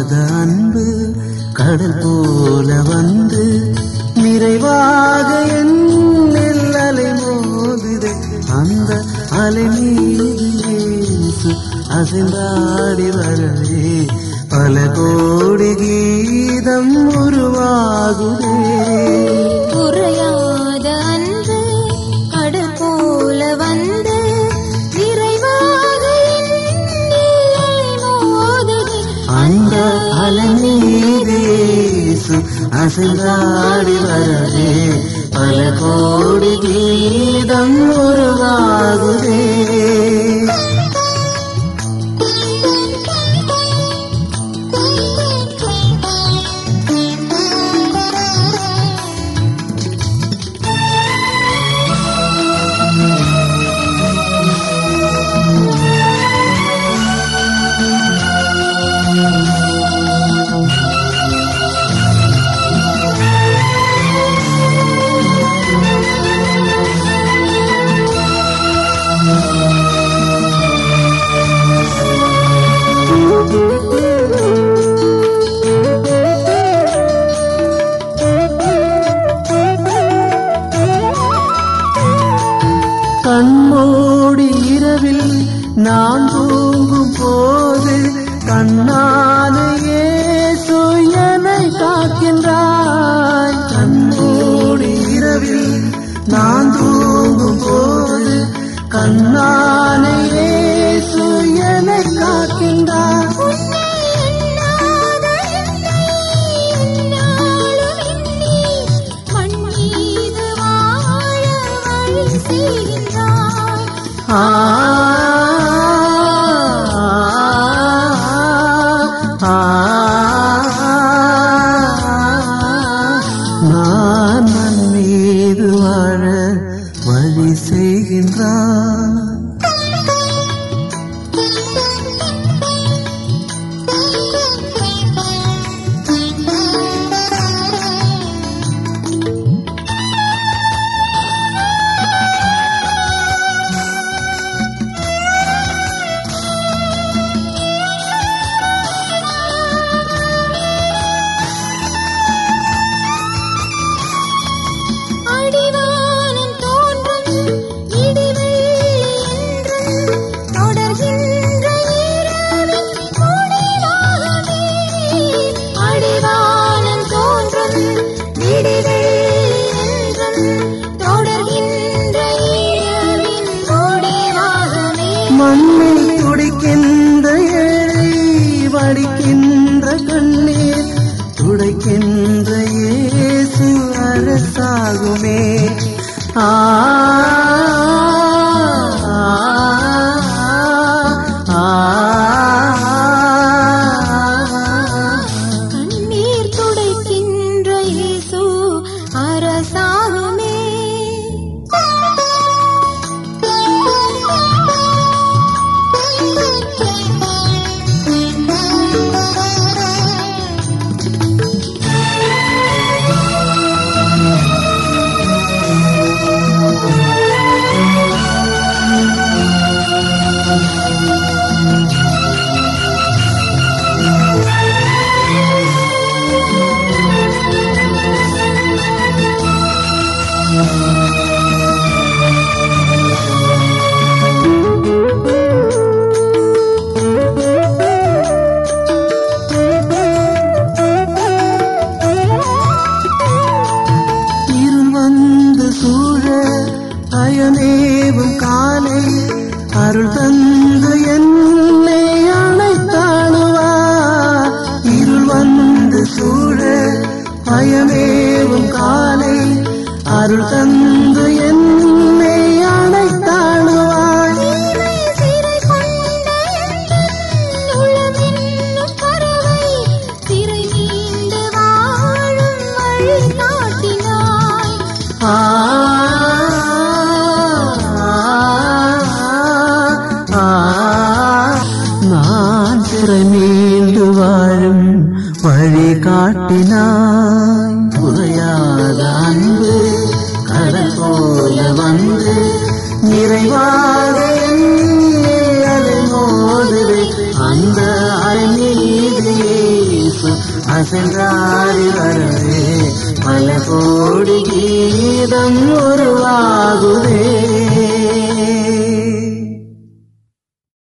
குறையாத அன்பு கடல் போல வந்து நிறைவாக என்னில் அலை மோதுதே. அந்த அலை மீது இயேசு அசைந்தாடி வரவே பல கோடி கீதம் உருவாகுதே. குறையாத அன்பு கடல் போல வந்து நிறைவாக என்னில் அலை மோதுதே. அந்த அலை மீது இயேசு அசைந்தாடி வரவே பல கோடி கீதம் உருவாகுதே. கண்மூடி இரவில் நான் தூங்கும் போது கண்ணான இயேசு என்னை காக்கின்றாய். கண்மூடி இரவில் நான் தூங்கும் போது கண்ணான இயேசு என்னை காக்கின்றாய். நான் மண் மீது வாழ வழி செய்கின்றான். மண்ணில் துடிக்கின்ற ஏழை வடிக்கின்ற கண்ணீர் துடைக்கின்ற இயேசு அரசாகுமே. கண்ணீர் துடைக்கின்ற இயேசு அரசாகுமே. அயனேவும் காலை அருள் தந்து என்னை அழைத்தாடுவார். இருள் வந்து சூழ அயனேவும் காலை அருள் தந்து என்னை அழைத்தாடுவார். நான் சிறை மீண்டு வாழும் வழி காட்டினாய். குறையாத அன்பு கடல் போல வந்து நிறைவாக என்னில் அலை மோதுவே. அந்த அலை மீது இயேசு அசைந்தாடி வரவே பல கோடி கீதம் உருவாகுதே.